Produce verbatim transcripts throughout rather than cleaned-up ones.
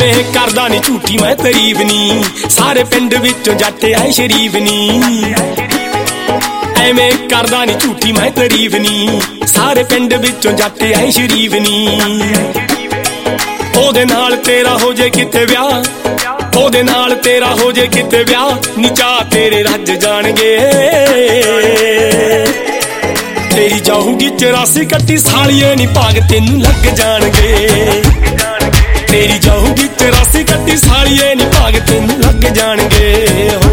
ਐਵੇਂ ਕਰਦਾ ਨੀ ਝੂਠੀ मैं तारीफ नी, सारे पिंड विचों जट आए शरीफ नी। ਐਵੇਂ करदा नी झूठी मैं तारीफ नी, सारे पिंड विचों जट आए शरीफ नी। ओदे नाल तेरा हो जे किते ब्याह, ओदे नाल तेरा हो जे किते ब्याह, नी चाह तेरे रज जाणगे। तेरी जाऊगी चौरासी कट्टी सालिए नी भाग तेनू लग जाणगे। तेरी जाऊगी चौरासी कट्टी सालिए नी भाग तेनू लग जाणगे। हो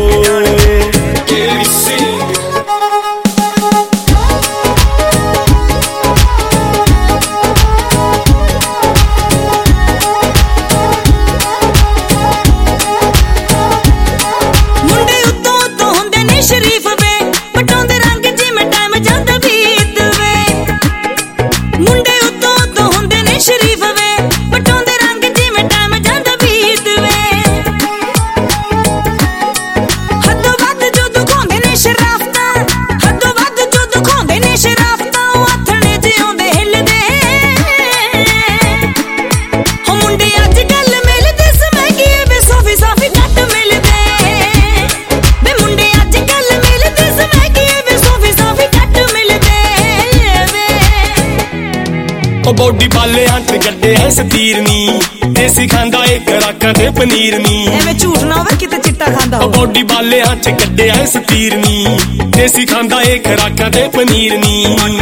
बॉडी बाले हंथ गड्डे है सतीर नी, देसी खांदा एक राका ते पनीर नी। एवें झूठ ना होवे किते चिट्टा खांदा हो। बॉडी बाले हंथ गड्डे है सतीर नी, देसी खांदा एक राका ते पनीर नी।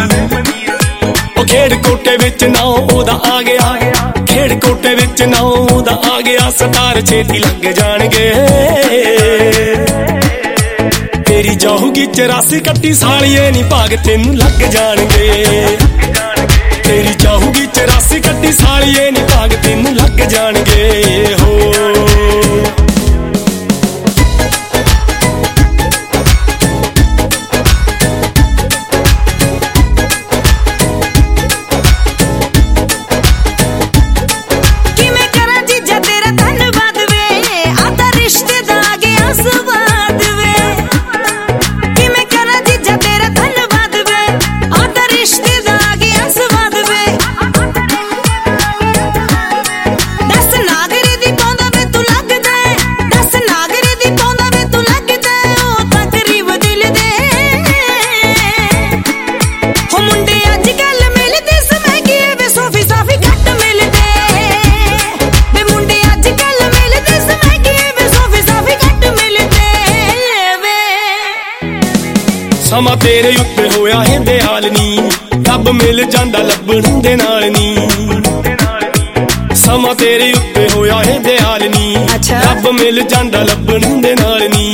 ओ खेड़ कोटे विच ना ओदा आ गया, खेड़ कोटे विच ना ओदा आ गया, सतार छेती लग जाणगे। तेरी जाऊगी चौरासी कट्टी सालिए नी भाग तेनू लग जाणगे। तेरी जाऊगी चौरासी कट्टी सालिए नी भाग तेनू लग जाणगे। हो समा तेरे उत्ते होया है दयाल नी, रब मिल जांदा लभण दे नाल नी। समा तेरे उत्ते होया है दयाल नी, रब मिल जांदा लभण दे नाल नी।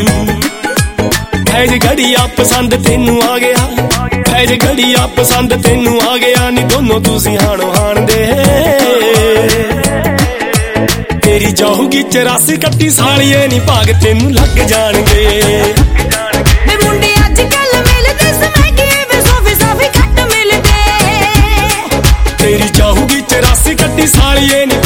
है जे घड़िया पसंद तेनू आ गया, है जे घड़िया पसंद तेनू आ गया, नी दोनों तुसी हाणो हाण दे। तेरी जाऊगी चौरासी कट्टी सालिए नी भाग तेनू लग जाणगे। तेरी जाऊगी चौरासी कट्टी सालिए नी